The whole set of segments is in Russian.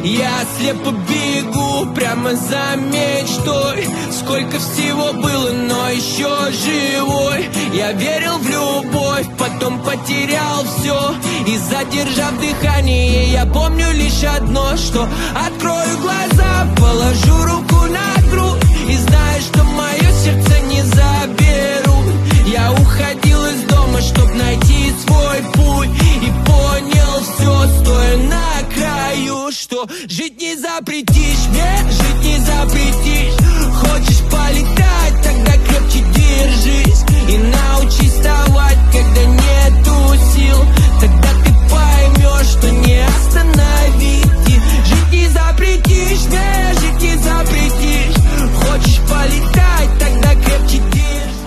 Я слепо бегу прямо за мечтой. Сколько всего было, но еще живой. Я верил в любовь, потом потерял все. И задержав дыхание, я помню лишь одно, что открою глаза, положу руку на грудь и знаю, что мое сердце не заберут. Я уходил из дома, чтоб найти свой путь, и понял все, стоя на краю, что жить не запретишь, мне жить не запретишь. Хочешь полетать, тогда крепче держись и научись вставать, когда нету сил. Тогда ты поймешь, что не остановить. Жить не запретишь, мне жить не запретишь. Хочешь полетать, тогда крепче держись.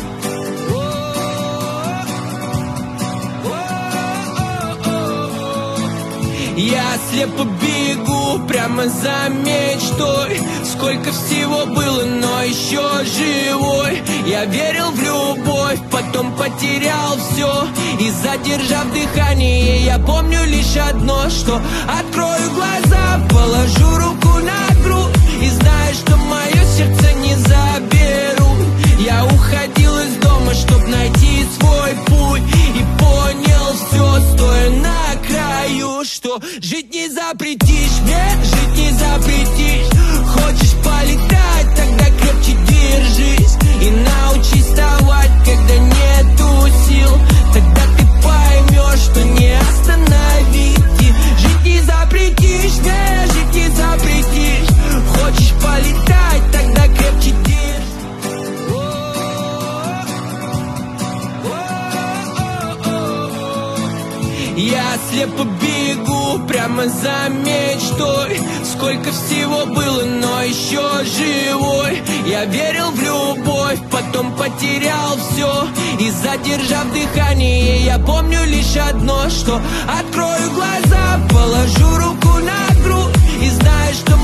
Я слепо бегу прямо за мечтой. Сколько всего было, но еще живой. Я верил в любовь, потом потерял все. И задержав дыхание, я помню лишь одно, что открою глаза, положу руку на грудь и знаю, что мое сердце не заберут. Я уходил из дома, чтоб найти свой путь, и понял все, стоя на краю, что жить не запретишь, мне жить не запретишь. Хочешь полетать, тогда крепче держись и научись вставать, когда нету сил. Тогда ты поймешь, что не остановить. Жить не запретишь, мне жить не запретишь. Хочешь полетать, тогда крепче держись. Я слепо бегу прямо за мечтой. Сколько всего было, но еще живой. Я верил в любовь, потом потерял все. И задержав дыхание, я помню лишь одно, что открою глаза, положу руку на грудь и знаю, что